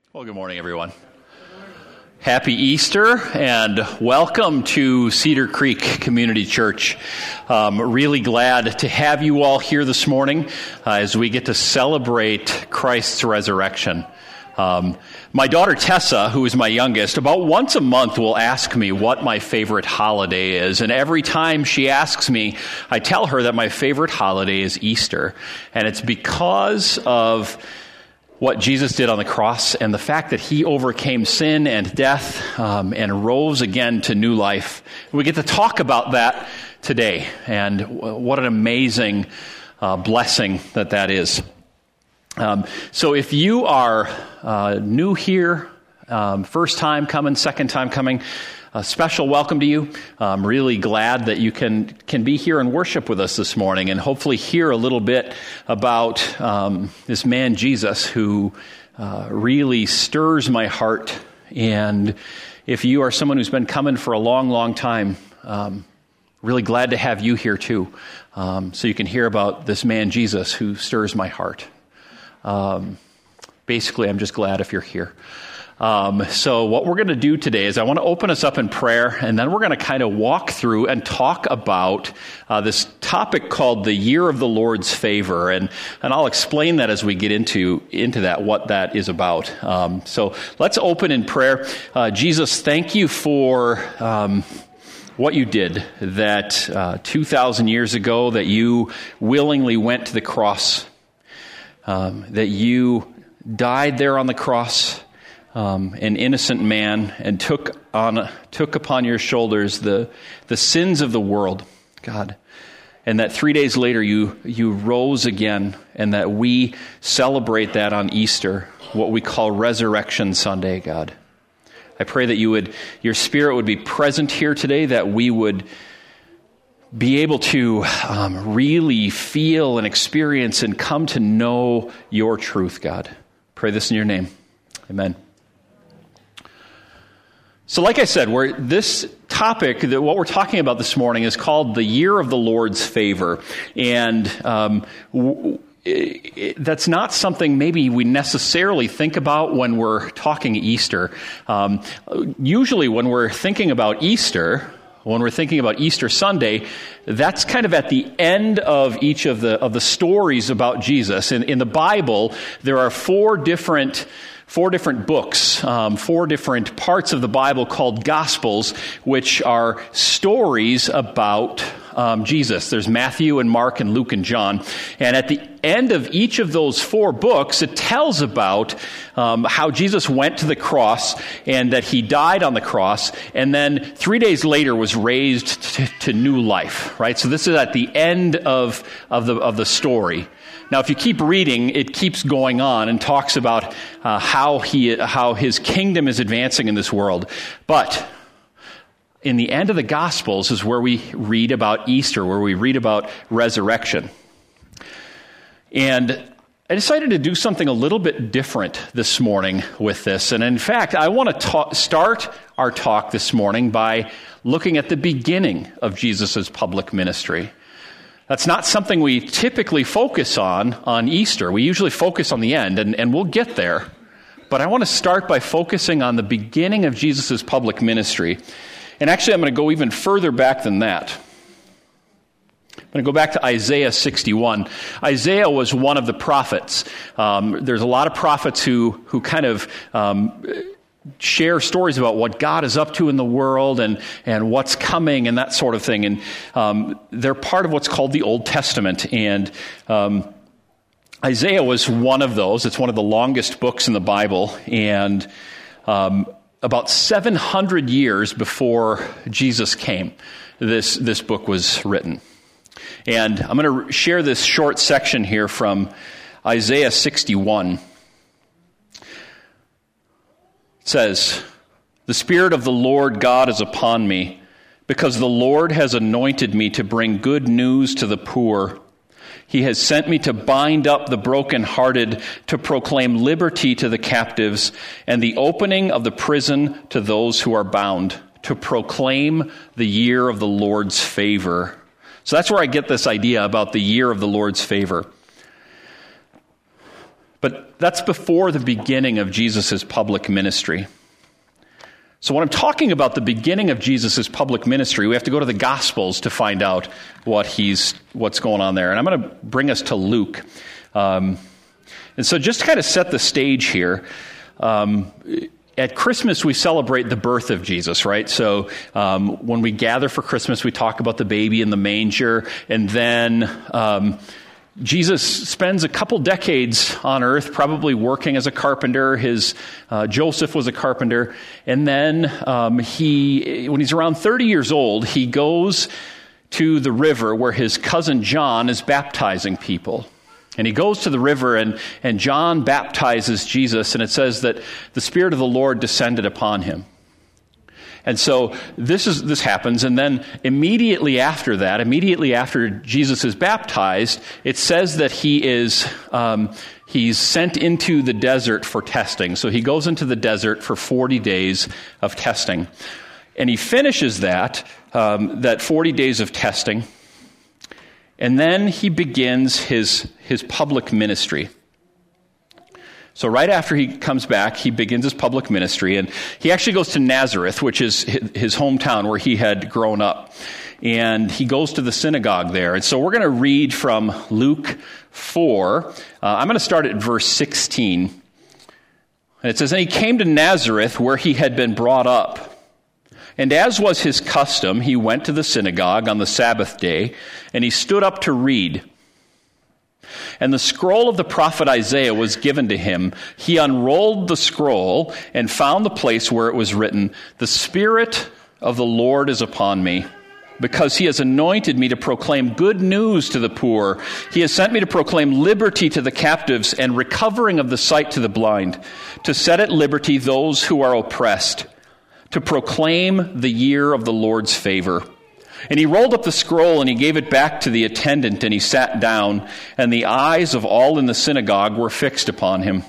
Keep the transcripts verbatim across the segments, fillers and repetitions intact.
Well, good morning, everyone. Happy Easter and welcome to Cedar Creek Community Church. Um, really glad to have you all here this morning uh, as we get to celebrate Christ's resurrection. Um, my daughter Tessa, who is my youngest, about once a month will ask me what my favorite holiday is. And every time she asks me, I tell her that my favorite holiday is Easter. And it's because of what Jesus did on the cross and the fact that he overcame sin and death um, and rose again to new life. We get to talk about that today, and what an amazing uh, blessing that that is. Um, so if you are uh, new here, um, first time coming, second time coming, a special welcome to you. I'm really glad that you can can be here and worship with us this morning and hopefully hear a little bit about um, this man Jesus who uh, really stirs my heart. And if you are someone who's been coming for a long, long time, um, really glad to have you here too, um, so you can hear about this man Jesus who stirs my heart. Um, basically, I'm just glad if you're here. Um, so what we're going to do today is I want to open us up in prayer, and then we're going to kind of walk through and talk about uh, this topic called the Year of the Lord's Favor, and and I'll explain that as we get into into that, what that is about. Um, so let's open in prayer. Uh, Jesus, thank you for um, what you did, that uh, two thousand years ago, that you willingly went to the cross, um, that you died there on the cross, Um, an innocent man, and took on took upon your shoulders the the sins of the world, God, and that three days later you you rose again, and that we celebrate that on Easter, what we call Resurrection Sunday, God. I pray that you would your Spirit would be present here today, that we would be able to um, really feel and experience and come to know your truth, God. Pray this in your name, amen. So like I said, we're, this topic, that what we're talking about this morning, is called the Year of the Lord's Favor. And um, w- it, it, that's not something maybe we necessarily think about when we're talking Easter. Um, usually when we're thinking about Easter, when we're thinking about Easter Sunday, that's kind of at the end of each of the of the stories about Jesus. In, in the Bible, there are four different Four different books, um, four different parts of the Bible called Gospels, which are stories about um, Jesus. There's Matthew and Mark and Luke and John. And at the end of each of those four books, it tells about um, how Jesus went to the cross and that he died on the cross, and then three days later was raised to, to new life, right? So this is at the end of, of the of the story. Now, if you keep reading, it keeps going on and talks about uh, how he, how his kingdom is advancing in this world. But in the end of the Gospels is where we read about Easter, where we read about resurrection. And I decided to do something a little bit different this morning with this. And in fact, I want to ta- start our talk this morning by looking at the beginning of Jesus' public ministry. That's not something we typically focus on on Easter. We usually focus on the end, and, and we'll get there. But I want to start by focusing on the beginning of Jesus' public ministry. And actually, I'm going to go even further back than that. I'm going to go back to Isaiah sixty-one. Isaiah was one of the prophets. Um, there's a lot of prophets who, who kind of Um, share stories about what God is up to in the world and, and what's coming and that sort of thing. And um, they're part of what's called the Old Testament. And um, Isaiah was one of those. It's one of the longest books in the Bible. And um, about seven hundred years before Jesus came, this, this book was written. And I'm going to share this short section here from Isaiah sixty-one. It says, "The Spirit of the Lord God is upon me, because the Lord has anointed me to bring good news to the poor. He has sent me to bind up the brokenhearted, to proclaim liberty to the captives, and the opening of the prison to those who are bound, to proclaim the year of the Lord's favor." So that's where I get this idea about the year of the Lord's favor. But that's before the beginning of Jesus' public ministry. So when I'm talking about the beginning of Jesus' public ministry, we have to go to the Gospels to find out what he's what's going on there. And I'm going to bring us to Luke. Um, and so just to kind of set the stage here, um, at Christmas we celebrate the birth of Jesus, right? So um, when we gather for Christmas, we talk about the baby in the manger, and then Um, Jesus spends a couple decades on earth probably working as a carpenter. His uh, Joseph was a carpenter. And then um, he, when he's around thirty years old, he goes to the river where his cousin John is baptizing people. And he goes to the river, and, and John baptizes Jesus, and it says that the Spirit of the Lord descended upon him. And so this is this happens, and then immediately after that, immediately after Jesus is baptized, it says that he is um, he's sent into the desert for testing. So he goes into the desert for forty days of testing, and he finishes that um, that forty days of testing, and then he begins his his public ministry. So right after he comes back, he begins his public ministry, and he actually goes to Nazareth, which is his hometown where he had grown up. And he goes to the synagogue there. And so we're going to read from Luke four. Uh, I'm going to start at verse sixteen. And it says, "And he came to Nazareth where he had been brought up. And as was his custom, he went to the synagogue on the Sabbath day, and he stood up to read. And the scroll of the prophet Isaiah was given to him. He unrolled the scroll and found the place where it was written, 'The Spirit of the Lord is upon me, because he has anointed me to proclaim good news to the poor. He has sent me to proclaim liberty to the captives and recovering of the sight to the blind, to set at liberty those who are oppressed, to proclaim the year of the Lord's favor.' And he rolled up the scroll and he gave it back to the attendant, and he sat down, and the eyes of all in the synagogue were fixed upon him.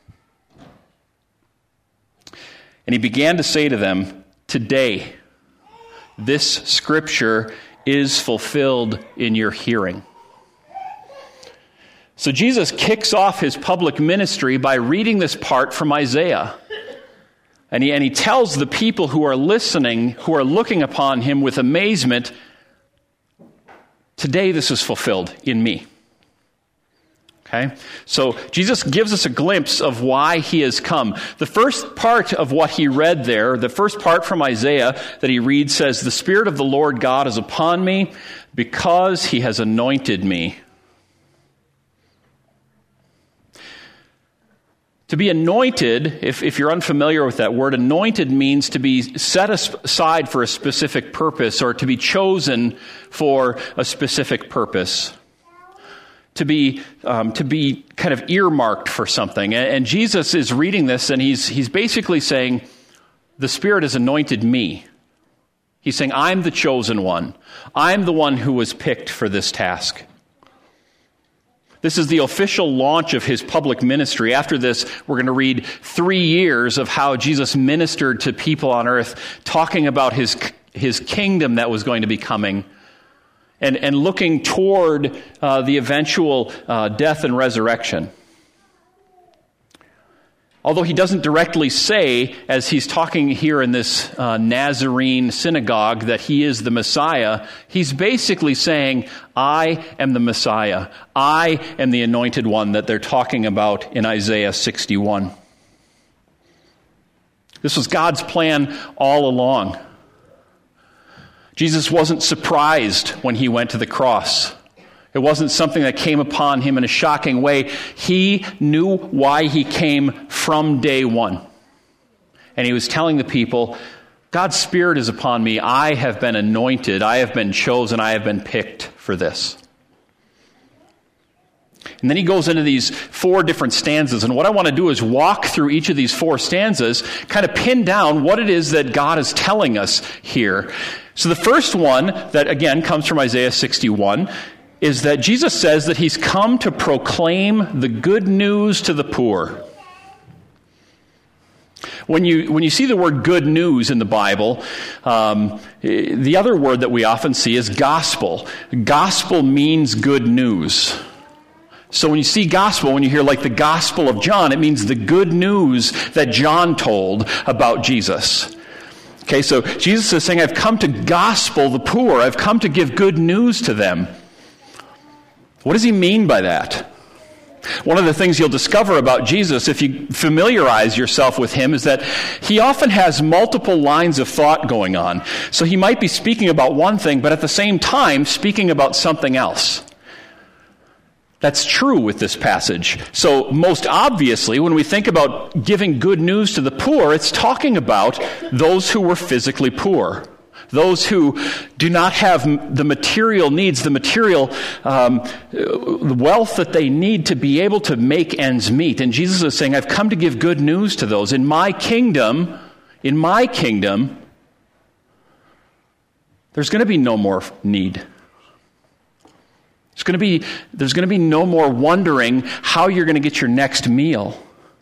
And he began to say to them, 'Today, this scripture is fulfilled in your hearing.'" So Jesus kicks off his public ministry by reading this part from Isaiah. And he, and he tells the people who are listening, who are looking upon him with amazement, "Today this is fulfilled in me." Okay? So Jesus gives us a glimpse of why he has come. The first part of what he read there, the first part from Isaiah that he reads says, "The Spirit of the Lord God is upon me because he has anointed me." To be anointed, if, if you're unfamiliar with that word, anointed means to be set aside for a specific purpose, or to be chosen for a specific purpose. To be um, to be kind of earmarked for something. And, and Jesus is reading this, and he's he's basically saying, the Spirit has anointed me. He's saying, I'm the chosen one. I'm the one who was picked for this task. This is the official launch of his public ministry. After this, we're going to read three years of how Jesus ministered to people on earth, talking about his his kingdom that was going to be coming, and, and looking toward uh, the eventual uh, death and resurrection. Although he doesn't directly say, as he's talking here in this uh, Nazarene synagogue, that he is the Messiah, he's basically saying, I am the Messiah. I am the anointed one that they're talking about in Isaiah sixty-one. This was God's plan all along. Jesus wasn't surprised when he went to the cross. It wasn't something that came upon him in a shocking way. He knew why he came from day one. And he was telling the people, God's Spirit is upon me. I have been anointed. I have been chosen. I have been picked for this. And then he goes into these four different stanzas. And what I want to do is walk through each of these four stanzas, kind of pin down what it is that God is telling us here. So the first one, that again comes from Isaiah sixty-one, is that Jesus says that he's come to proclaim the good news to the poor. When you when you see the word good news in the Bible, um, the other word that we often see is gospel. Gospel means good news. So when you see gospel, when you hear like the Gospel of John, it means the good news that John told about Jesus. Okay, so Jesus is saying, I've come to gospel the poor. I've come to give good news to them. What does he mean by that? One of the things you'll discover about Jesus, if you familiarize yourself with him, is that he often has multiple lines of thought going on. So he might be speaking about one thing, but at the same time speaking about something else. That's true with this passage. So most obviously, when we think about giving good news to the poor, it's talking about those who were physically poor. Those who do not have the material needs, the material um, wealth that they need to be able to make ends meet. And Jesus is saying, I've come to give good news to those. In my kingdom, in my kingdom, there's going to be no more need. There's going to be, there's going to be no more wondering how you're going to get your next meal.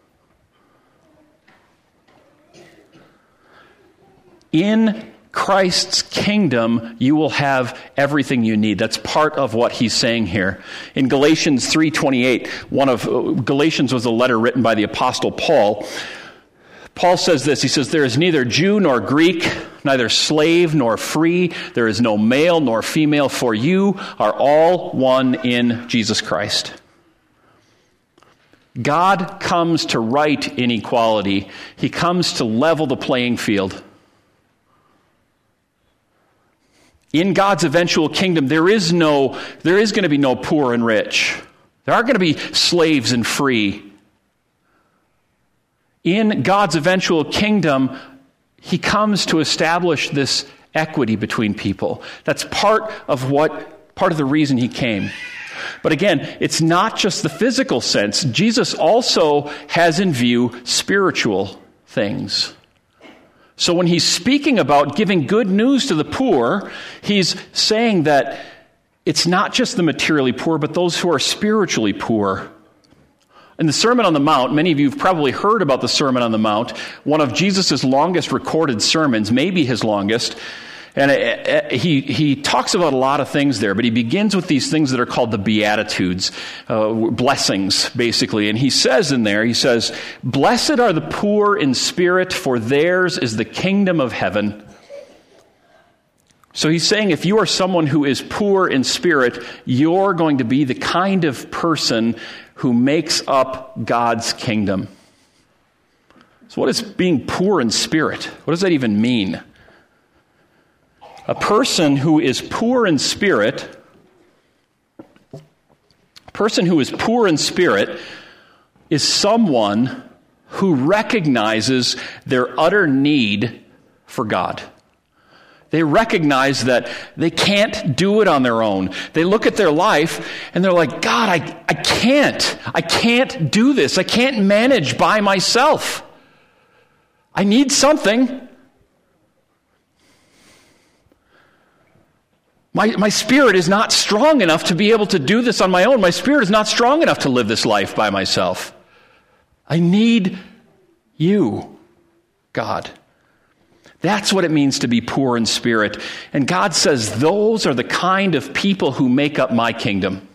In Christ's kingdom, you will have everything you need. That's part of what he's saying here. In Galatians three twenty-eight, one of uh, Galatians was a letter written by the Apostle Paul. Paul says this, he says, there is neither Jew nor Greek, neither slave nor free, there is no male nor female, for you are all one in Jesus Christ. God comes to right inequality. He comes to level the playing field. In God's eventual kingdom, there is no, there is going to be no poor and rich. There aren't going to be slaves and free. In God's eventual kingdom, he comes to establish this equity between people. That's part of what, part of the reason he came. But again, it's not just the physical sense. Jesus also has in view spiritual things. So when he's speaking about giving good news to the poor, he's saying that it's not just the materially poor, but those who are spiritually poor. In the Sermon on the Mount, many of you have probably heard about the Sermon on the Mount, one of Jesus' longest recorded sermons, maybe his longest. And he he talks about a lot of things there, but he begins with these things that are called the Beatitudes, uh, blessings, basically. And he says in there, he says, "Blessed are the poor in spirit, for theirs is the kingdom of heaven." So he's saying if you are someone who is poor in spirit, you're going to be the kind of person who makes up God's kingdom. So what is being poor in spirit? What does that even mean? A person who is poor in spirit, a person who is poor in spirit is someone who recognizes their utter need for God. They recognize that they can't do it on their own. They look at their life and they're like, God, I, I can't. I can't do this. I can't manage by myself. I need something. My, my spirit is not strong enough to be able to do this on my own. My spirit is not strong enough to live this life by myself. I need you, God. That's what it means to be poor in spirit. And God says those are the kind of people who make up my kingdom.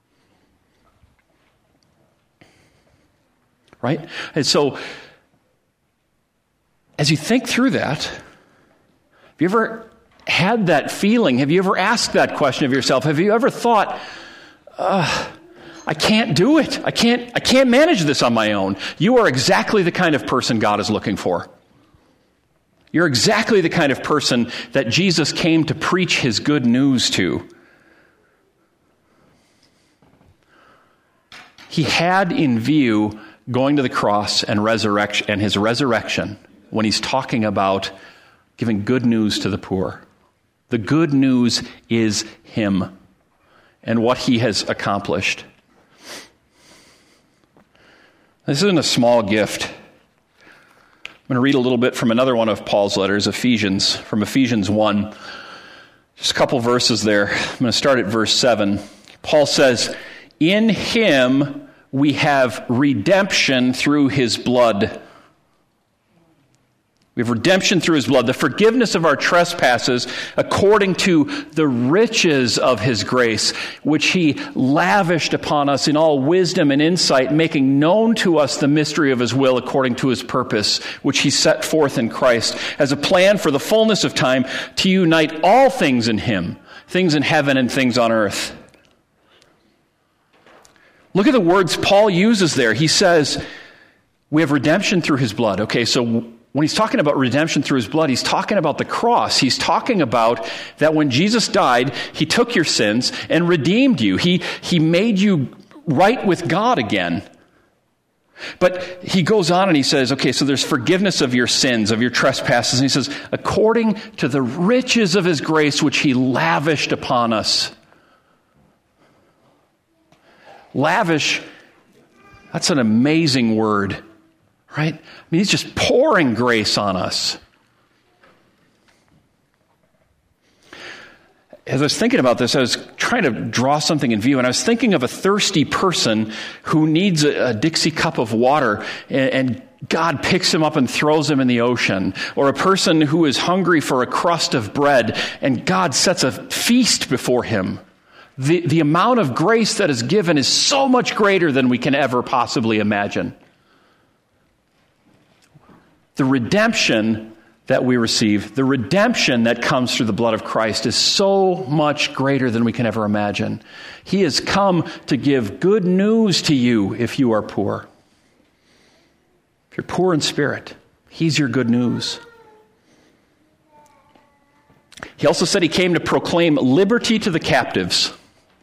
Right? And so, as you think through that, have you ever had that feeling? Have you ever asked that question of yourself? Have you ever thought, uh, I can't do it. I can't, I can't manage this on my own. You are exactly the kind of person God is looking for. You're exactly the kind of person that Jesus came to preach his good news to. He had in view going to the cross and resurrection and his resurrection when he's talking about giving good news to the poor. The good news is him and what he has accomplished. This isn't a small gift. I'm going to read a little bit from another one of Paul's letters, Ephesians, from Ephesians one. Just a couple verses there. I'm going to start at verse seven. Paul says, "In him we have redemption through his blood." We have redemption through his blood, the forgiveness of our trespasses according to the riches of his grace, which he lavished upon us in all wisdom and insight, making known to us the mystery of his will according to his purpose, which he set forth in Christ as a plan for the fullness of time to unite all things in him, things in heaven and things on earth. Look at the words Paul uses there. He says, we have redemption through his blood. Okay, so when he's talking about redemption through his blood, he's talking about the cross. He's talking about that when Jesus died, he took your sins and redeemed you. He, he made you right with God again. But he goes on and he says, okay, so there's forgiveness of your sins, of your trespasses. And he says, according to the riches of his grace, which he lavished upon us. Lavish, that's an amazing word. Right? I mean, he's just pouring grace on us. As I was thinking about this, I was trying to draw something in view, and I was thinking of a thirsty person who needs a, a Dixie cup of water, and, and God picks him up and throws him in the ocean. Or a person who is hungry for a crust of bread, and God sets a feast before him. The, the amount of grace that is given is so much greater than we can ever possibly imagine. The redemption that we receive, the redemption that comes through the blood of Christ is so much greater than we can ever imagine. He has come to give good news to you if you are poor. If you're poor in spirit, he's your good news. He also said he came to proclaim liberty to the captives.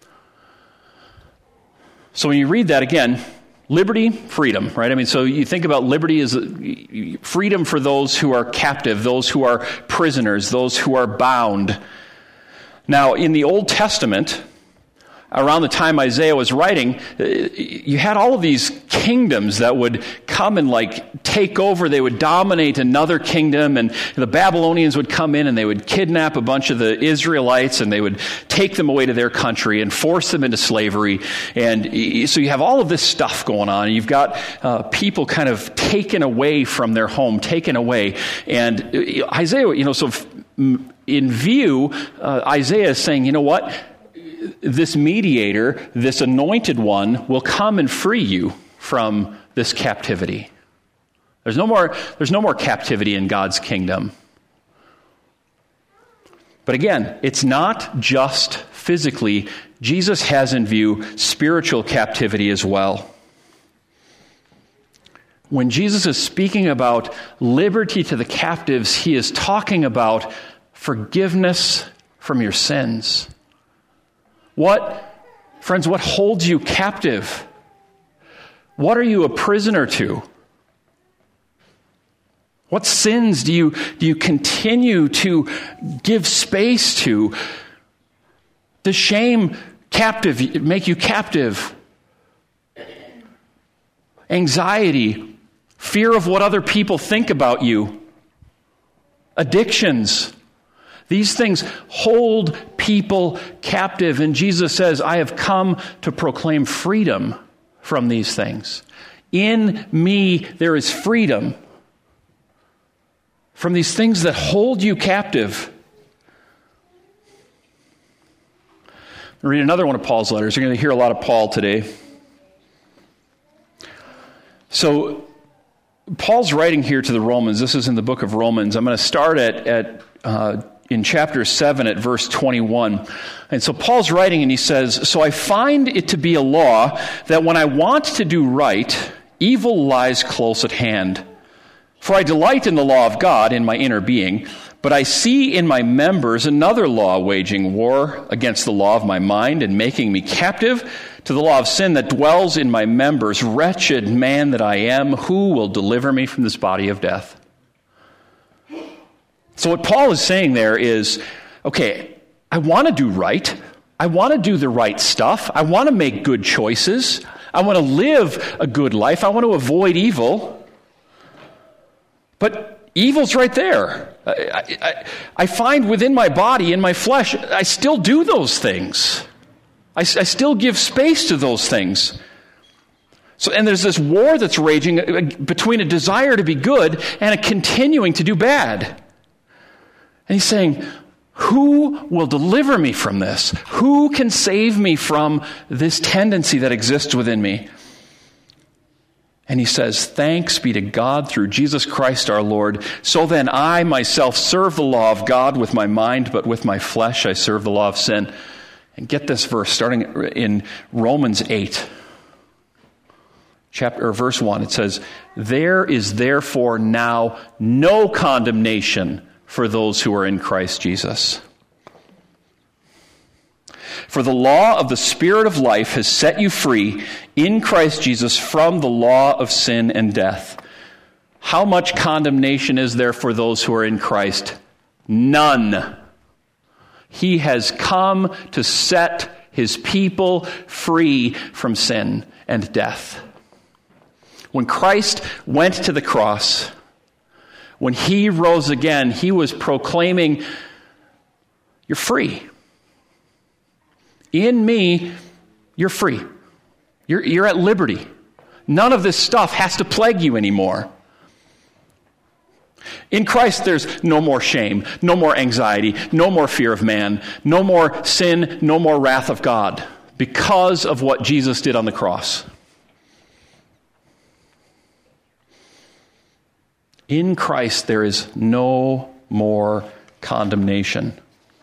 So when you read that again, liberty, freedom, right? I mean, so you think about liberty as freedom for those who are captive, those who are prisoners, those who are bound. Now, in the Old Testament, around the time Isaiah was writing, you had all of these kingdoms that would come and like take over. They would dominate another kingdom, and the Babylonians would come in and they would kidnap a bunch of the Israelites and they would take them away to their country and force them into slavery. And so you have all of this stuff going on. You've got uh, people kind of taken away from their home, taken away. And Isaiah, you know, so in view, uh, Isaiah is saying, you know what? This mediator, this anointed one, will come and free you from this captivity. There's no more, there's no more captivity in God's kingdom. But again, it's not just physically. Jesus has in view spiritual captivity as well. When Jesus is speaking about liberty to the captives, he is talking about forgiveness from your sins. What, friends, what holds you captive? What are you a prisoner to? What sins do you, do you continue to give space to? Does shame captive, make you captive? Anxiety, fear of what other people think about you, addictions. These things hold people captive. And Jesus says, I have come to proclaim freedom from these things. In me, there is freedom from these things that hold you captive. I'll read another one of Paul's letters. You're going to hear a lot of Paul today. So, Paul's writing here to the Romans. This is in the book of Romans. I'm going to start at, at uh, in chapter seven at verse twenty-one. And so Paul's writing and he says, so I find it to be a law that when I want to do right, evil lies close at hand. For I delight in the law of God in my inner being, but I see in my members another law waging war against the law of my mind and making me captive to the law of sin that dwells in my members. Wretched man that I am, who will deliver me from this body of death? So what Paul is saying there is, okay, I want to do right. I want to do the right stuff. I want to make good choices. I want to live a good life. I want to avoid evil. But evil's right there. I, I, I find within my body, in my flesh, I still do those things. I, I still give space to those things. So, and there's this war that's raging between a desire to be good and a continuing to do bad. And he's saying, who will deliver me from this? Who can save me from this tendency that exists within me? And he says, thanks be to God through Jesus Christ our Lord. So then I myself serve the law of God with my mind, but with my flesh I serve the law of sin. And get this verse, starting in Romans eight, chapter or verse one. It says, there is therefore now no condemnation for those who are in Christ Jesus. For the law of the Spirit of life has set you free in Christ Jesus from the law of sin and death. How much condemnation is there for those who are in Christ? None. He has come to set his people free from sin and death. When Christ went to the cross, when he rose again, he was proclaiming, you're free. In me, you're free. You're, you're at liberty. None of this stuff has to plague you anymore. In Christ, there's no more shame, no more anxiety, no more fear of man, no more sin, no more wrath of God, because of what Jesus did on the cross. In Christ, there is no more condemnation.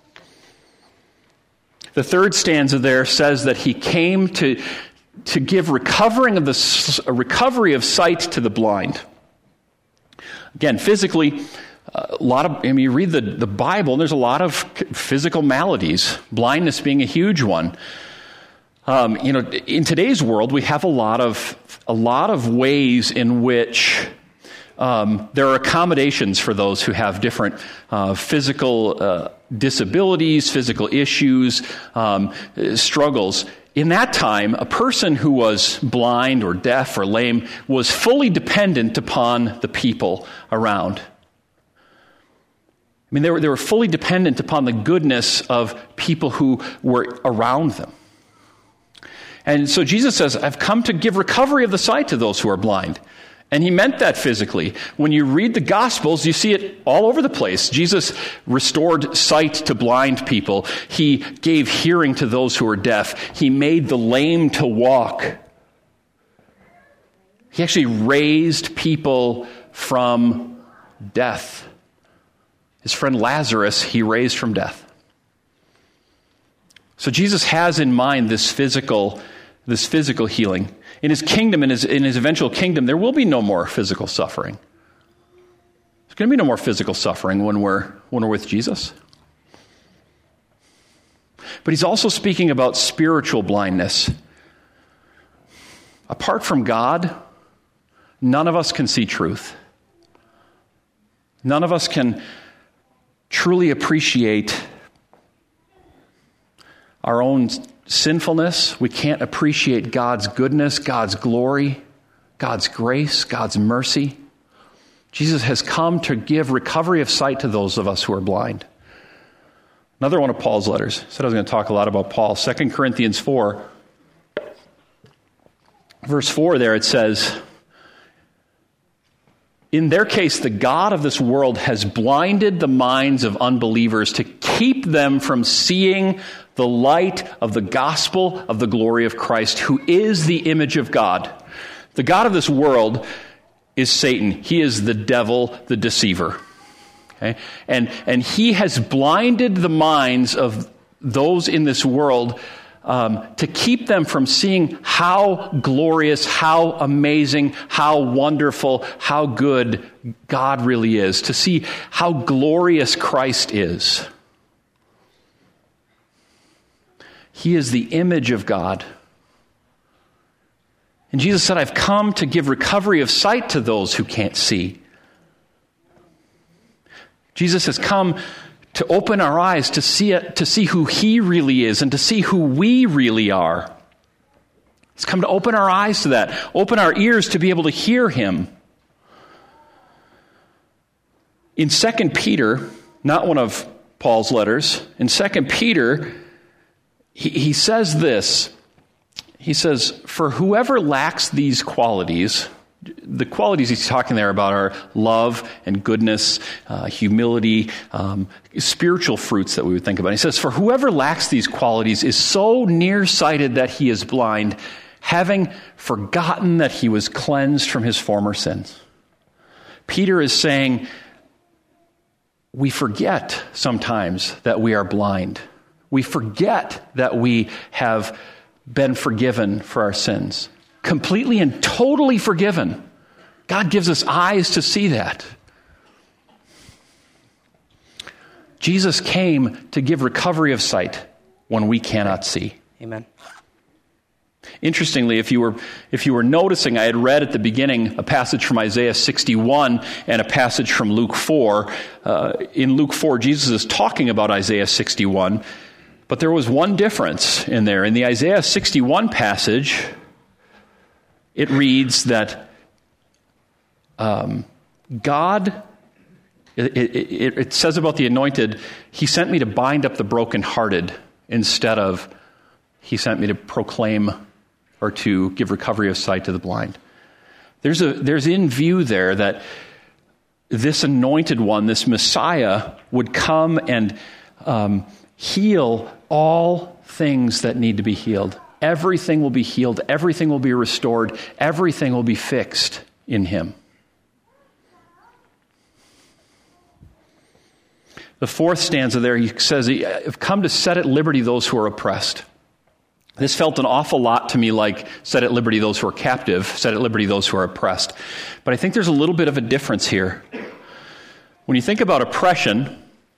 The third stanza there says that he came to, to give recovering of the a recovery of sight to the blind. Again, physically, a lot of, I mean, you read the, the Bible, and there's a lot of physical maladies, blindness being a huge one. Um, you know, in today's world, we have a lot of a lot of ways in which um, there are accommodations for those who have different uh, physical uh, disabilities, physical issues, um, struggles. In that time, a person who was blind or deaf or lame was fully dependent upon the people around. I mean, they were, they were fully dependent upon the goodness of people who were around them. And so Jesus says, I've come to give recovery of the sight to those who are blind. And he meant that physically. When you read the Gospels, you see it all over the place. Jesus restored sight to blind people. He gave hearing to those who were deaf. He made the lame to walk. He actually raised people from death. His friend Lazarus, he raised from death. So Jesus has in mind this physical, this physical healing. In his kingdom, in his, in his eventual kingdom, there will be no more physical suffering. There's going to be no more physical suffering when we're, when we're with Jesus. But he's also speaking about spiritual blindness. Apart from God, none of us can see truth. None of us can truly appreciate our own sinfulness. We can't appreciate God's goodness, God's glory, God's grace, God's mercy. Jesus has come to give recovery of sight to those of us who are blind. Another one of Paul's letters. I said I was going to talk a lot about Paul. Second Corinthians four. Verse four there it says, in their case, the God of this world has blinded the minds of unbelievers to keep them from seeing the light of the gospel of the glory of Christ, who is the image of God. The God of this world is Satan. He is the devil, the deceiver. Okay? And, and he has blinded the minds of those in this world um, to keep them from seeing how glorious, how amazing, how wonderful, how good God really is, to see how glorious Christ is. He is the image of God. And Jesus said, I've come to give recovery of sight to those who can't see. Jesus has come to open our eyes to see it, to see who he really is and to see who we really are. He's come to open our eyes to that, open our ears to be able to hear him. In Second Peter, not one of Paul's letters, in Second Peter, he, he says this. he says, for whoever lacks these qualities, the qualities he's talking there about are love and goodness, uh, humility, um, spiritual fruits that we would think about. He says, for whoever lacks these qualities is so nearsighted that he is blind, having forgotten that he was cleansed from his former sins. Peter is saying, we forget sometimes that we are blind. We forget that we have been forgiven for our sins. Completely and totally forgiven. God gives us eyes to see that. Jesus came to give recovery of sight when we cannot see. Amen. Interestingly, if you were if you were noticing, I had read at the beginning a passage from Isaiah sixty-one and a passage from Luke four. Uh, in Luke four, Jesus is talking about Isaiah sixty-one, but there was one difference in there. In the Isaiah sixty-one passage, it reads that um, God, it, it, it says about the anointed, he sent me to bind up the brokenhearted instead of he sent me to proclaim or to give recovery of sight to the blind. There's a there's in view there that this anointed one, this Messiah, would come and um, heal all things that need to be healed. Everything will be healed. Everything will be restored. Everything will be fixed in him. The fourth stanza there, he says, I've come to set at liberty those who are oppressed. This felt an awful lot to me like set at liberty those who are captive, set at liberty those who are oppressed. But I think there's a little bit of a difference here. When you think about oppression,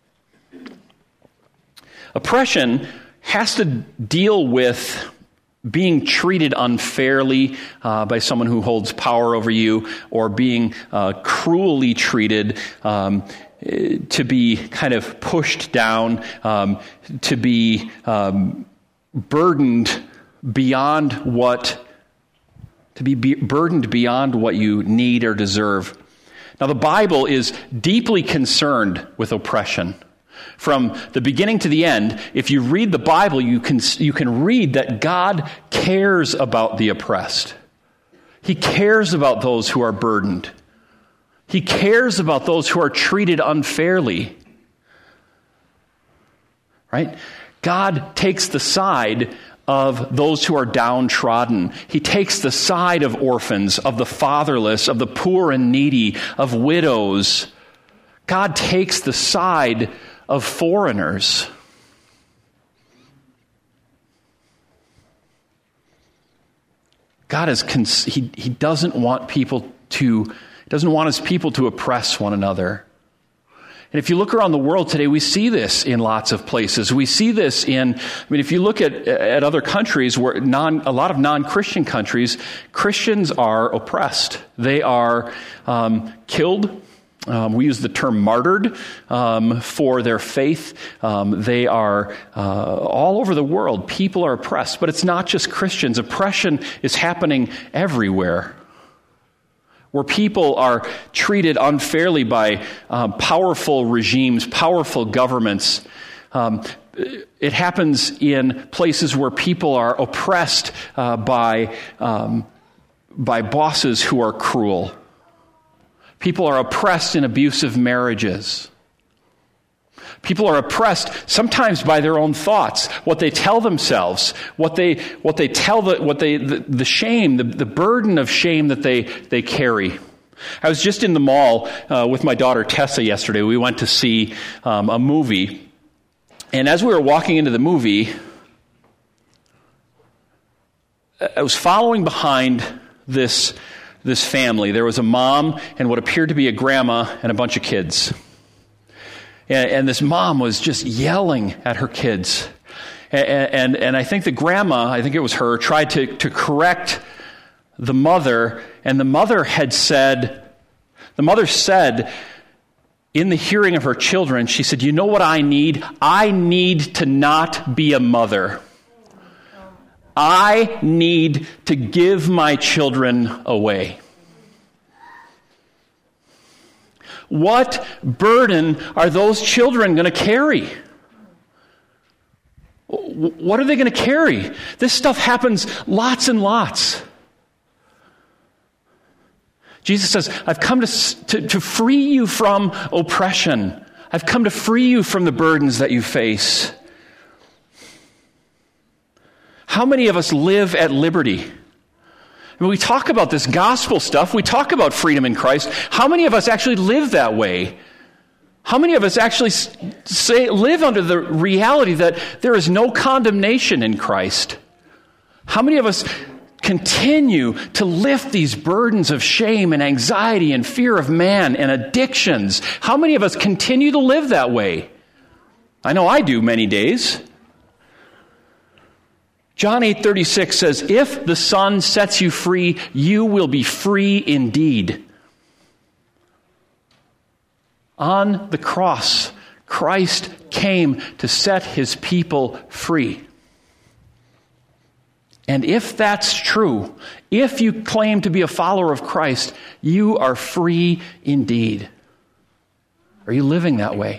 oppression has to deal with being treated unfairly uh, by someone who holds power over you, or being uh, cruelly treated, um, to be kind of pushed down, um, to be um, burdened beyond what, to be, be burdened beyond what you need or deserve. Now, the Bible is deeply concerned with oppression. From the beginning to the end, if you read the Bible, you can, you can read that God cares about the oppressed. He cares about those who are burdened. He cares about those who are treated unfairly. Right? God takes the side of those who are downtrodden. He takes the side of orphans, of the fatherless, of the poor and needy, of widows. God takes the side of foreigners. God is cons- he he doesn't want people to doesn't want his people to oppress one another. And if you look around the world today, we see this in lots of places. We see this in, I mean, if you look at at other countries, where non, a lot of non-Christian countries, Christians are oppressed. They are um, killed. Um, we use the term martyred um, for their faith. Um, they are uh, all over the world. People are oppressed, but it's not just Christians. Oppression is happening everywhere, where people are treated unfairly by um, powerful regimes, powerful governments. Um, it happens in places where people are oppressed uh, by um, by bosses who are cruel. People are oppressed in abusive marriages. People are oppressed sometimes by their own thoughts, what they tell themselves, what they what they tell the what they the, the shame, the, the burden of shame that they they carry. I was just in the mall uh, with my daughter Tessa yesterday. We went to see um, a movie, and as we were walking into the movie, I was following behind this. This family. There was a mom and what appeared to be a grandma and a bunch of kids. And, and this mom was just yelling at her kids. And, and, and I think the grandma, I think it was her, tried to, to correct the mother. And the mother had said, the mother said in the hearing of her children, she said, you know what I need? I need to not be a mother. I need to give my children away. What burden are those children going to carry? what are they going to carry? This stuff happens lots and lots. Jesus says, I've come to, to, to free you from oppression. I've come to free you from the burdens that you face. How many of us live at liberty? When we talk about this gospel stuff, we talk about freedom in Christ. How many of us actually live that way? How many of us actually say live under the reality that there is no condemnation in Christ? How many of us continue to lift these burdens of shame and anxiety and fear of man and addictions? How many of us continue to live that way? I know I do many days. John eight thirty-six says, if the Son sets you free, you will be free indeed. On the cross, Christ came to set his people free. And if that's true, if you claim to be a follower of Christ, you are free indeed. Are you living that way?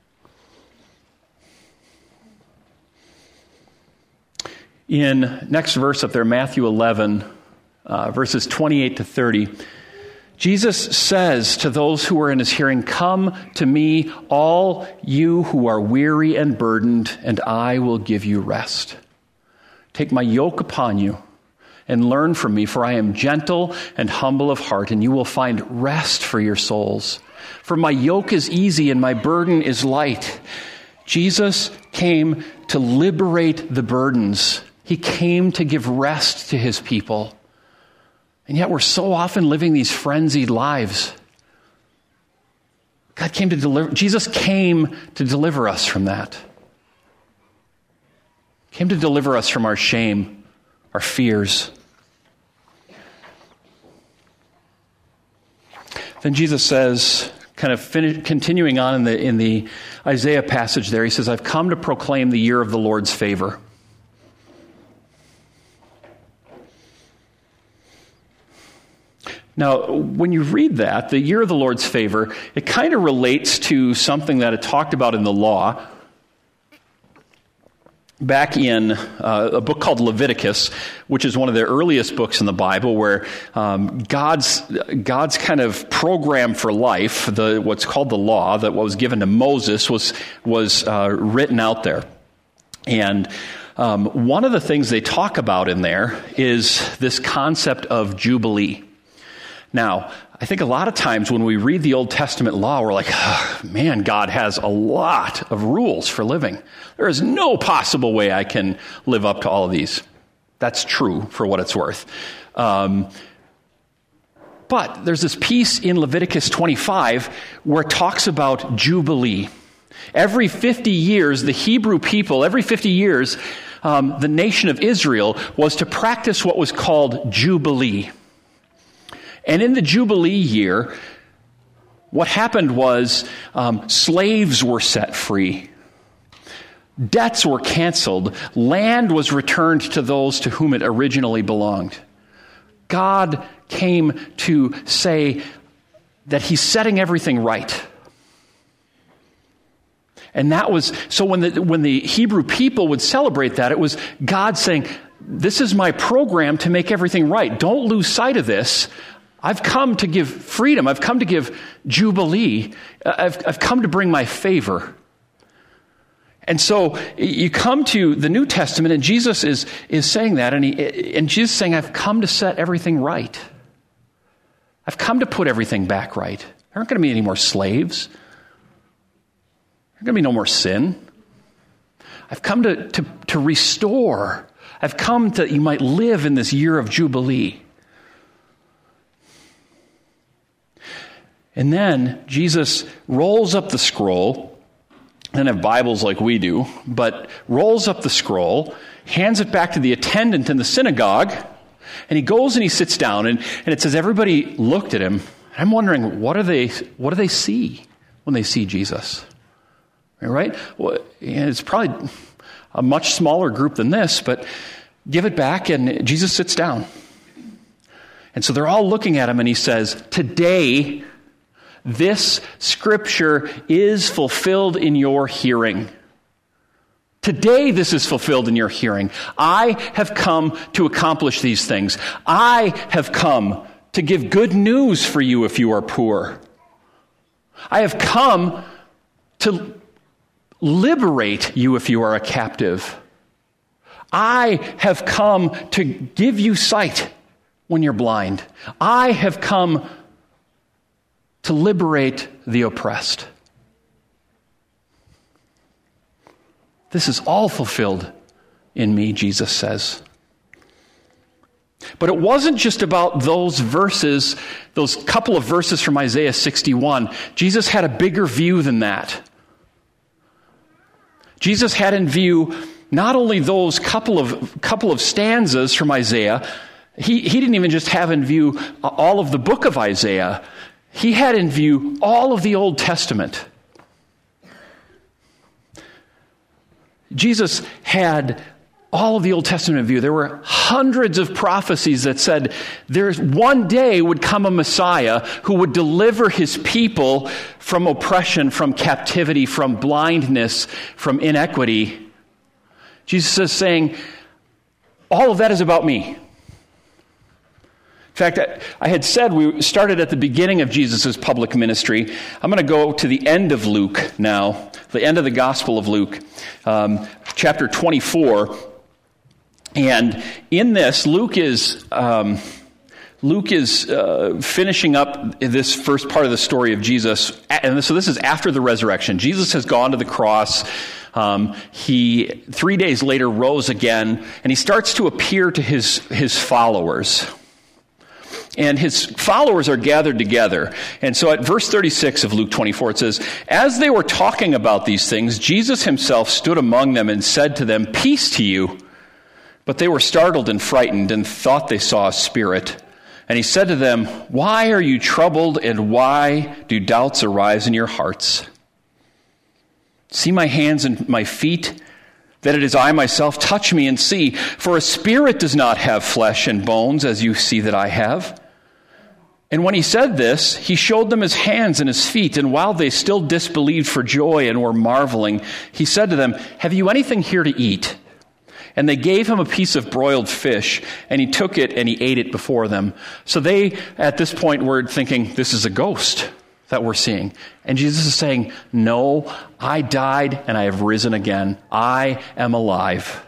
In next verse up there, Matthew eleven, uh, verses twenty-eight to thirty, Jesus says to those who are in his hearing, come to me, all you who are weary and burdened, and I will give you rest. Take my yoke upon you and learn from me, for I am gentle and humble of heart, and you will find rest for your souls. For my yoke is easy and my burden is light. Jesus came to liberate the burdens. He came to give rest to his people. And yet we're so often living these frenzied lives. God came to deliver, Jesus came to deliver us from that. Came to deliver us from our shame, our fears. Then Jesus says, kind of finish, continuing on in the, in the Isaiah passage there, he says, I've come to proclaim the year of the Lord's favor. Now, when you read that, the year of the Lord's favor, it kind of relates to something that it talked about in the law back in uh, a book called Leviticus, which is one of the earliest books in the Bible, where um, God's God's kind of program for life, the what's called the law, that what was given to Moses, was was uh, written out there. And um, one of the things they talk about in there is this concept of Jubilee. Now, I think a lot of times when we read the Old Testament law, we're like, oh, man, God has a lot of rules for living. There is no possible way I can live up to all of these. That's true for what it's worth. Um, but there's this piece in Leviticus twenty-five where it talks about Jubilee. Every fifty years, the Hebrew people, every fifty years, um, the nation of Israel was to practice what was called Jubilee. And in the Jubilee year, what happened was um, slaves were set free. Debts were canceled. Land was returned to those to whom it originally belonged. God came to say that he's setting everything right. And that was, so when the, when the Hebrew people would celebrate that, it was God saying, this is my program to make everything right. Don't lose sight of this. I've come to give freedom. I've come to give Jubilee. I've, I've come to bring my favor. And so you come to the New Testament, and Jesus is, is saying that, and, he, and Jesus is saying, I've come to set everything right. I've come to put everything back right. There aren't going to be any more slaves. There's going to be no more sin. I've come to, to, to restore. I've come that you might live in this year of Jubilee. And then Jesus rolls up the scroll, and have Bibles like we do, but rolls up the scroll, hands it back to the attendant in the synagogue, and he goes and he sits down, and, and it says everybody looked at him. I'm wondering, what do they what do they see when they see Jesus? Right? Well, it's probably a much smaller group than this, but give it back, and Jesus sits down. And so they're all looking at him, and he says, today, this scripture is fulfilled in your hearing. Today this is fulfilled in your hearing. I have come to accomplish these things. I have come to give good news for you if you are poor. I have come to liberate you if you are a captive. I have come to give you sight when you're blind. I have come to liberate the oppressed. This is all fulfilled in me, Jesus says. But it wasn't just about those verses, those couple of verses from Isaiah sixty-one. Jesus had a bigger view than that. Jesus had in view not only those couple of couple of stanzas from Isaiah, he, he didn't even just have in view all of the book of Isaiah. He had in view all of the Old Testament. Jesus had all of the Old Testament in view. There were hundreds of prophecies that said there's one day would come a Messiah who would deliver his people from oppression, from captivity, from blindness, from inequity. Jesus is saying, all of that is about me. In fact, I had said we started at the beginning of Jesus' public ministry. I'm going to go to the end of Luke now, the end of the Gospel of Luke, um, chapter twenty-four. And in this, Luke is um, Luke is uh, finishing up this first part of the story of Jesus. And so this is after the resurrection. Jesus has gone to the cross. Um, he, three days later, rose again, and he starts to appear to his, his followers. And his followers are gathered together. And so at verse thirty-six of Luke twenty-four, it says, "As they were talking about these things, Jesus himself stood among them and said to them, 'Peace to you.' But they were startled and frightened and thought they saw a spirit. And he said to them, 'Why are you troubled, and why do doubts arise in your hearts? See my hands and my feet, that it is I myself. Touch me and see. For a spirit does not have flesh and bones, as you see that I have.' And when he said this, he showed them his hands and his feet. And while they still disbelieved for joy and were marveling, he said to them, 'Have you anything here to eat?' And they gave him a piece of broiled fish, and he took it and he ate it before them." So they, at this point, were thinking, this is a ghost that we're seeing. And Jesus is saying, "No, I died and I have risen again. I am alive."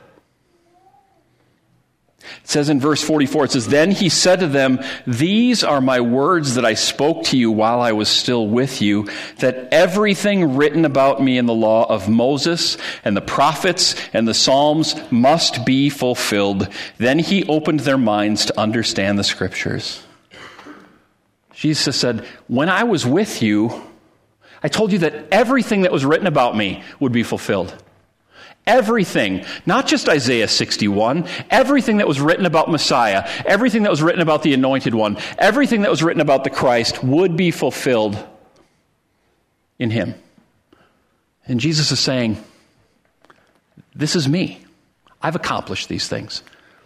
It says in verse forty-four, it says, "Then he said to them, 'These are my words that I spoke to you while I was still with you, that everything written about me in the law of Moses and the prophets and the Psalms must be fulfilled.' Then he opened their minds to understand the scriptures." Jesus said, when I was with you, I told you that everything that was written about me would be fulfilled. Everything, not just Isaiah sixty-one, everything that was written about Messiah, everything that was written about the Anointed One, everything that was written about the Christ would be fulfilled in him. And Jesus is saying, this is me. I've accomplished these things.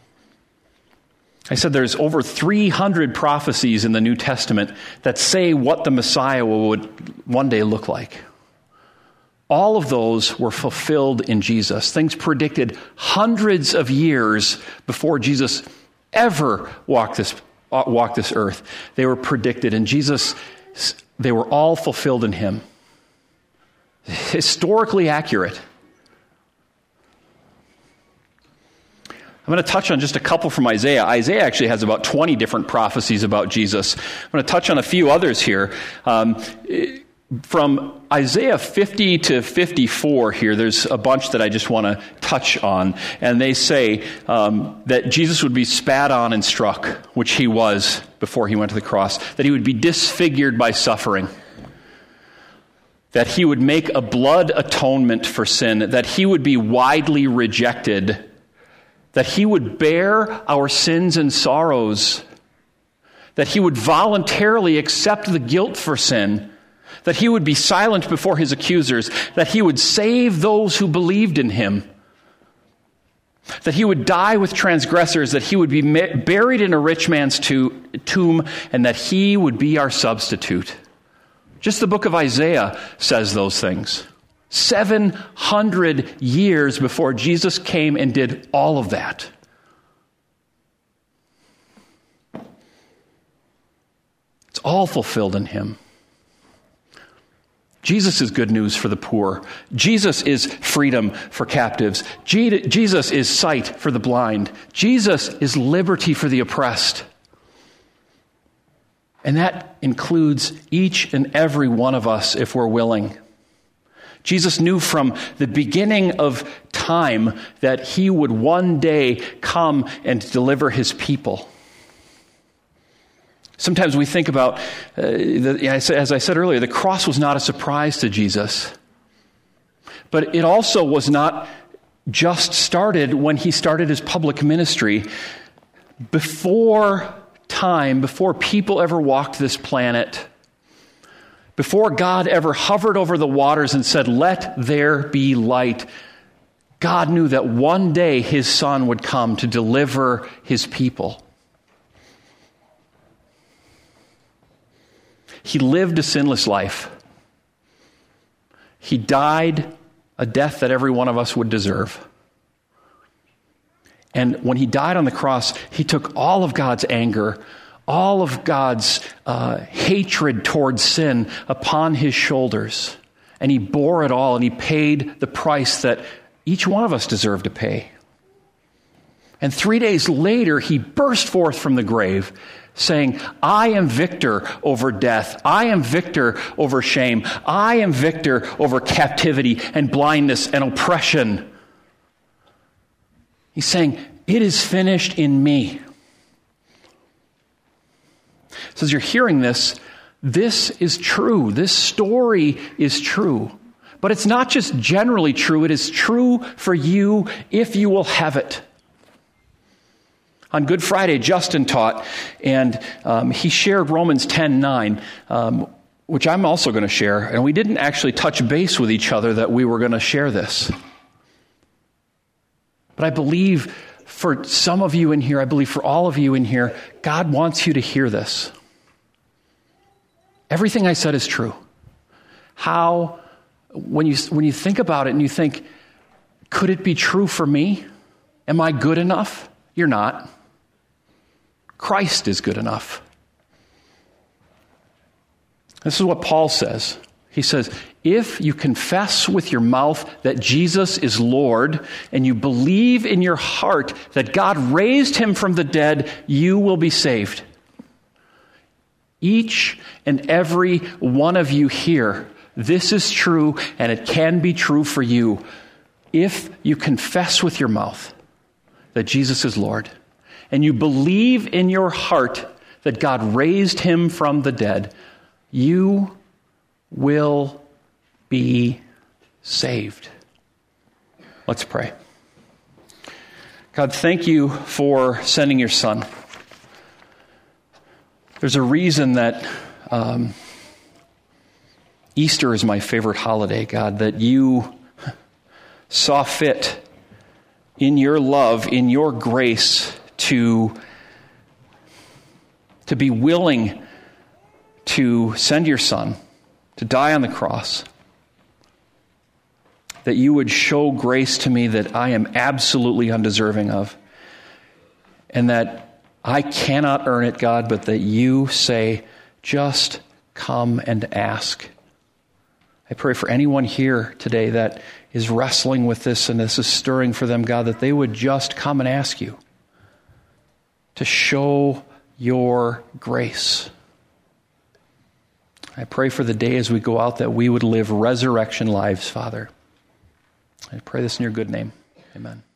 I said there's over three hundred prophecies in the New Testament that say what the Messiah would one day look like. All of those were fulfilled in Jesus. Things predicted hundreds of years before Jesus ever walked this, walked this earth. They were predicted, and Jesus, they were all fulfilled in him. Historically accurate. I'm going to touch on just a couple from Isaiah. Isaiah actually has about twenty different prophecies about Jesus. I'm going to touch on a few others here. Um, From Isaiah fifty to fifty-four here, there's a bunch that I just want to touch on. And they say um, that Jesus would be spat on and struck, which he was before he went to the cross. That he would be disfigured by suffering. That he would make a blood atonement for sin. That he would be widely rejected. That he would bear our sins and sorrows. That he would voluntarily accept the guilt for sin. That he would be silent before his accusers, that he would save those who believed in him, that he would die with transgressors, that he would be buried in a rich man's tomb, and that he would be our substitute. Just the book of Isaiah says those things. seven hundred years before Jesus came and did all of that. It's all fulfilled in him. Jesus is good news for the poor. Jesus is freedom for captives. Je- Jesus is sight for the blind. Jesus is liberty for the oppressed. And that includes each and every one of us if we're willing. Jesus knew from the beginning of time that he would one day come and deliver his people. Sometimes we think about, uh, the, as I said earlier, the cross was not a surprise to Jesus. But it also was not just started when he started his public ministry. Before time, before people ever walked this planet, before God ever hovered over the waters and said, "Let there be light," God knew that one day his Son would come to deliver his people. He lived a sinless life. He died a death that every one of us would deserve. And when he died on the cross, he took all of God's anger, all of God's uh, hatred towards sin upon his shoulders. And he bore it all, and he paid the price that each one of us deserved to pay. And three days later, he burst forth from the grave, saying, "I am victor over death. I am victor over shame. I am victor over captivity and blindness and oppression." He's saying, "It is finished in me." So as you're hearing this, this is true. This story is true. But it's not just generally true. It is true for you if you will have it. On Good Friday, Justin taught, and um, he shared Romans ten nine, um, which I'm also going to share. And we didn't actually touch base with each other that we were going to share this. But I believe for some of you in here, I believe for all of you in here, God wants you to hear this. Everything I said is true. How, when you when you think about it and you think, could it be true for me? Am I good enough? You're not. Christ is good enough. This is what Paul says. He says, if you confess with your mouth that Jesus is Lord and you believe in your heart that God raised him from the dead, you will be saved. Each and every one of you here, this is true, and it can be true for you. If you confess with your mouth that Jesus is Lord, and you believe in your heart that God raised him from the dead, you will be saved. Let's pray. God, thank you for sending your Son. There's a reason that um, Easter is my favorite holiday, God, that you saw fit in your love, in your grace, to, to be willing to send your Son to die on the cross, that you would show grace to me that I am absolutely undeserving of, and that I cannot earn it, God, but that you say, just come and ask. I pray for anyone here today that is wrestling with this and this is stirring for them, God, that they would just come and ask you to show your grace. I pray for the day as we go out that we would live resurrection lives, Father. I pray this in your good name. Amen.